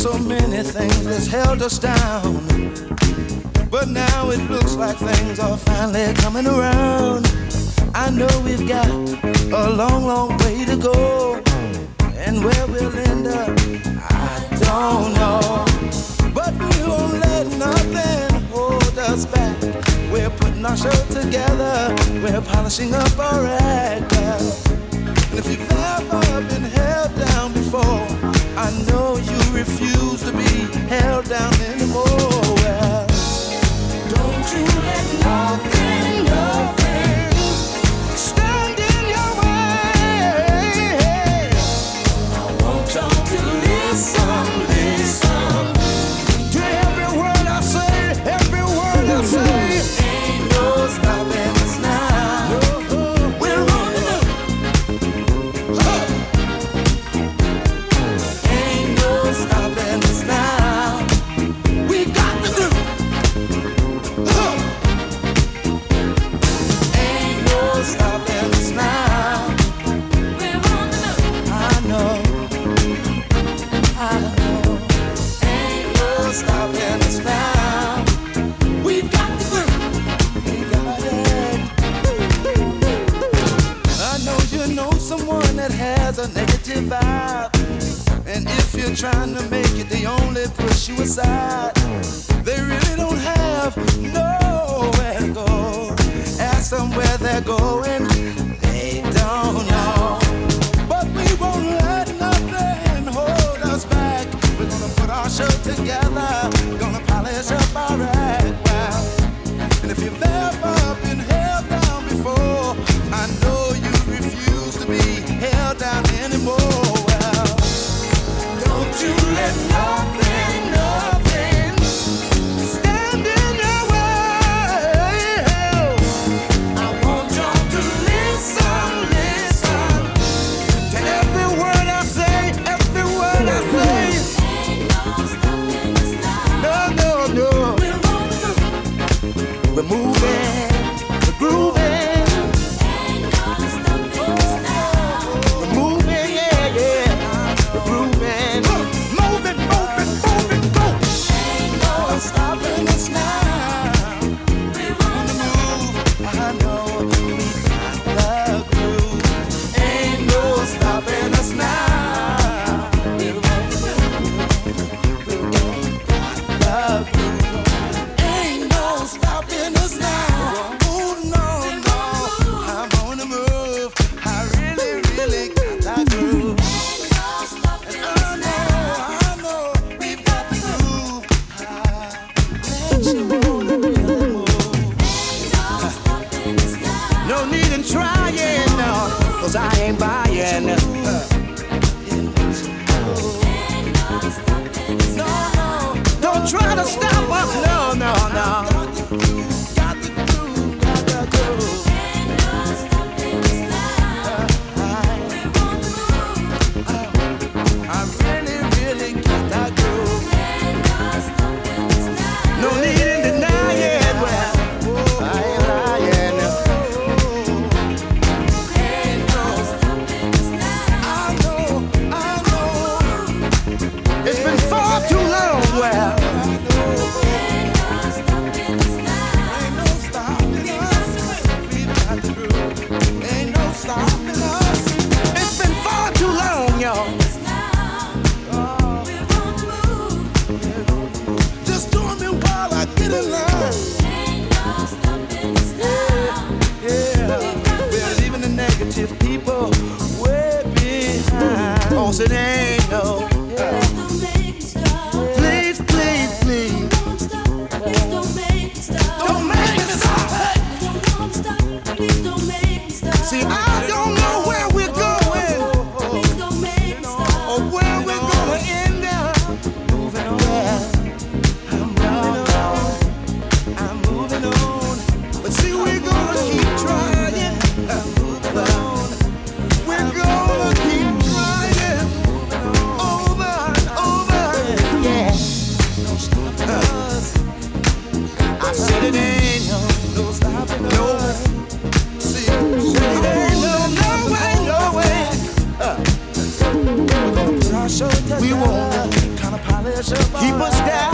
so many things that's held us down, but now it looks like things are finally coming around. I know we've got a long, long way to go, and where we'll end up, I don't know. But we won't let nothing hold us back. We're putting our show together, we're polishing up our act. And if you've ever been held down before, I know you refuse to be held down anymore. Well, don't you let nothing, nothing stand in your way. I want y'all to listen, listen to every word I say, every word I say. Ain't no stopping us now. We're on the ain't no stopping us now. We've got the groove. Ain't no stopping us now. We're on the move. I know. Ain't no stopping us now. We've got the groove. We got it. I know you know someone that has a negative vibe, and if you're trying to make it, they only push you aside. They really don't have nowhere to go. Ask them where they're going, they don't know. But we won't let nothing hold us back. We're gonna put our show together, gonna polish up our act. Wow. And if you've ever been held down before, I know you refuse to be held down anymore. Well, don't you let nothing, nothing stand in your way. I want y'all to listen, listen to every word I say, every word I say. Ain't no stopping us now. No, no, no. We're moving, we're grooving. Ain't no stopping us now. We're moving, yeah, yeah. We're grooving. Moving, moving, moving, go. Ain't no stopping us now. We're on the move. I know we got the groove. Ain't no stopping us now. We're on the move. We got the groove. Ain't no stopping us now. Oh no, no, I'm on the move. I really, really got that groove. Ain't no stopping us now. I know we've got the groove. Makes you wanna really move. Ain't no stopping us now. No need in trying, no, 'cause I ain't buying. Ain't no stopping us now. No, don't try to stop us. No, no, no. Got the groove, got the groove. Ain't no stopping us now. We're on the move. I really, really got that groove. Ain't no stopping us now. No need in denying. Well, I ain't lying. Ain't no stopping us now. I know. It's been far too long. Well, ain't no stopping us now. Ain't no stopping us. We've got the groove. Ain't no stopping us. It's been far too long, y'all. We're on the move. Just join me while I get in line. Ain't no stopping us now. Yeah, we're leaving the negative people way behind. Oh, so they ain't no. Please, please, please. Don't make me stop. See, I don't know where we're going or where we're gonna end up. Moving on, I'm moving on. But see, we're gonna keep trying. Moving on. We're gonna keep trying over and over. Yeah. No stopping us. I said it ain't no stopping us. See, it ain't no way, no way. We won't kind of polish keep us down.